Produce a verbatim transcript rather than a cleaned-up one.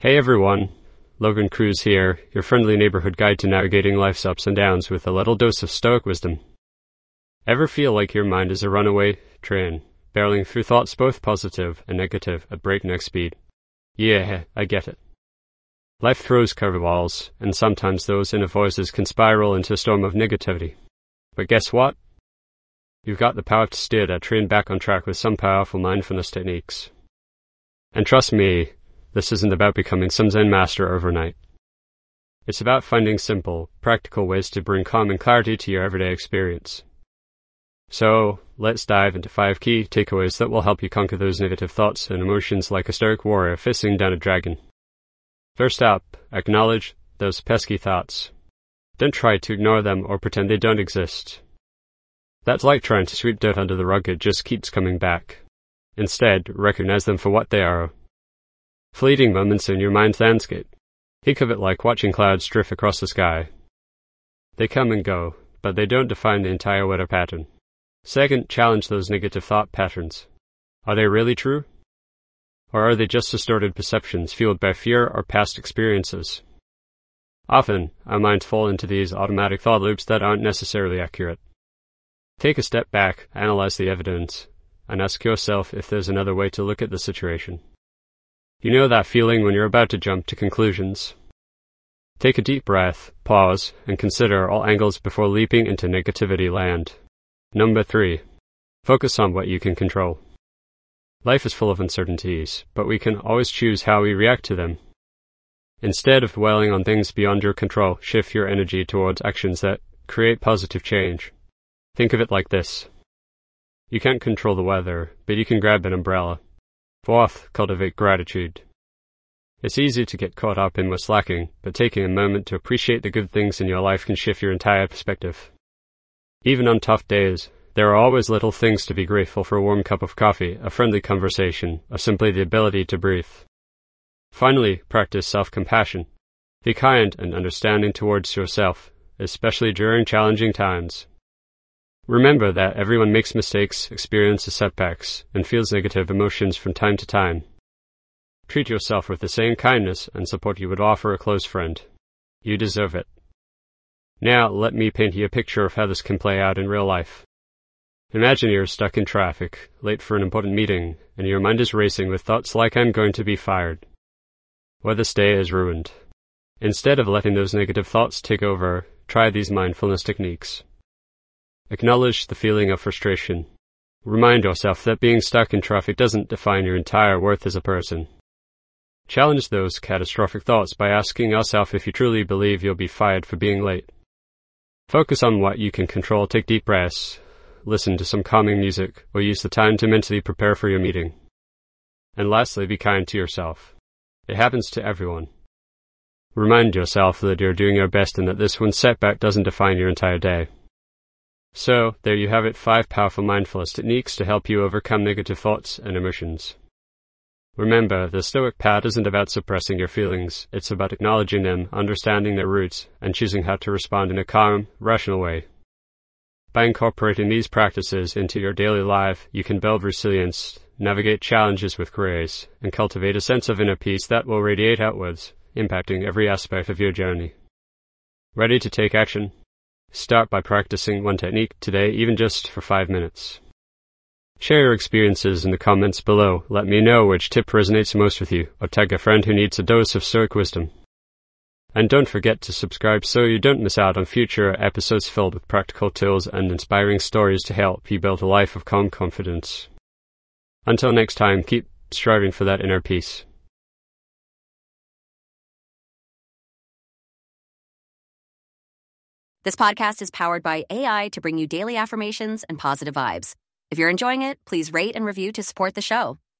Hey everyone, Logan Cruz here, your friendly neighborhood guide to navigating life's ups and downs with a little dose of stoic wisdom. Ever feel like your mind is a runaway train, barreling through thoughts both positive and negative at breakneck speed? Yeah, I get it. Life throws curveballs, and sometimes those inner voices can spiral into a storm of negativity. But guess what? You've got the power to steer that train back on track with some powerful mindfulness techniques. And trust me, this isn't about becoming some Zen master overnight. It's about finding simple, practical ways to bring calm and clarity to your everyday experience. So, let's dive into five key takeaways that will help you conquer those negative thoughts and emotions like a stoic warrior facing down a dragon. First up, acknowledge those pesky thoughts. Don't try to ignore them or pretend they don't exist. That's like trying to sweep dirt under the rug, it just keeps coming back. Instead, recognize them for what they are. Fleeting moments in your mind's landscape. Think of it like watching clouds drift across the sky. They come and go, but they don't define the entire weather pattern. Second, challenge those negative thought patterns. Are they really true? Or are they just distorted perceptions fueled by fear or past experiences? Often, our minds fall into these automatic thought loops that aren't necessarily accurate. Take a step back, analyze the evidence, and ask yourself if there's another way to look at the situation. You know that feeling when you're about to jump to conclusions? Take a deep breath, pause, and consider all angles before leaping into negativity land. Number three, focus on what you can control. Life is full of uncertainties, but we can always choose how we react to them. Instead of dwelling on things beyond your control, shift your energy towards actions that create positive change. Think of it like this. You can't control the weather, but you can grab an umbrella. Fourth, cultivate gratitude. It's easy to get caught up in what's lacking, but taking a moment to appreciate the good things in your life can shift your entire perspective. Even on tough days, there are always little things to be grateful for: a warm cup of coffee, a friendly conversation, or simply the ability to breathe. Finally, practice self-compassion. Be kind and understanding towards yourself, especially during challenging times. Remember that everyone makes mistakes, experiences setbacks, and feels negative emotions from time to time. Treat yourself with the same kindness and support you would offer a close friend. You deserve it. Now, let me paint you a picture of how this can play out in real life. Imagine you're stuck in traffic, late for an important meeting, and your mind is racing with thoughts like "I'm going to be fired," or "this day is ruined." Instead of letting those negative thoughts take over, try these mindfulness techniques. Acknowledge the feeling of frustration. Remind yourself that being stuck in traffic doesn't define your entire worth as a person. Challenge those catastrophic thoughts by asking yourself if you truly believe you'll be fired for being late. Focus on what you can control, take deep breaths, listen to some calming music, or use the time to mentally prepare for your meeting. And lastly, be kind to yourself. It happens to everyone. Remind yourself that you're doing your best and that this one setback doesn't define your entire day. So, there you have it, five powerful mindfulness techniques to help you overcome negative thoughts and emotions. Remember, the Stoic path isn't about suppressing your feelings, it's about acknowledging them, understanding their roots, and choosing how to respond in a calm, rational way. By incorporating these practices into your daily life, you can build resilience, navigate challenges with grace, and cultivate a sense of inner peace that will radiate outwards, impacting every aspect of your journey. Ready to take action? Start by practicing one technique today, even just for five minutes. Share your experiences in the comments below. Let me know which tip resonates most with you, or tag a friend who needs a dose of stoic wisdom. And don't forget to subscribe so you don't miss out on future episodes filled with practical tools and inspiring stories to help you build a life of calm confidence. Until next time, keep striving for that inner peace. This podcast is powered by A I to bring you daily affirmations and positive vibes. If you're enjoying it, please rate and review to support the show.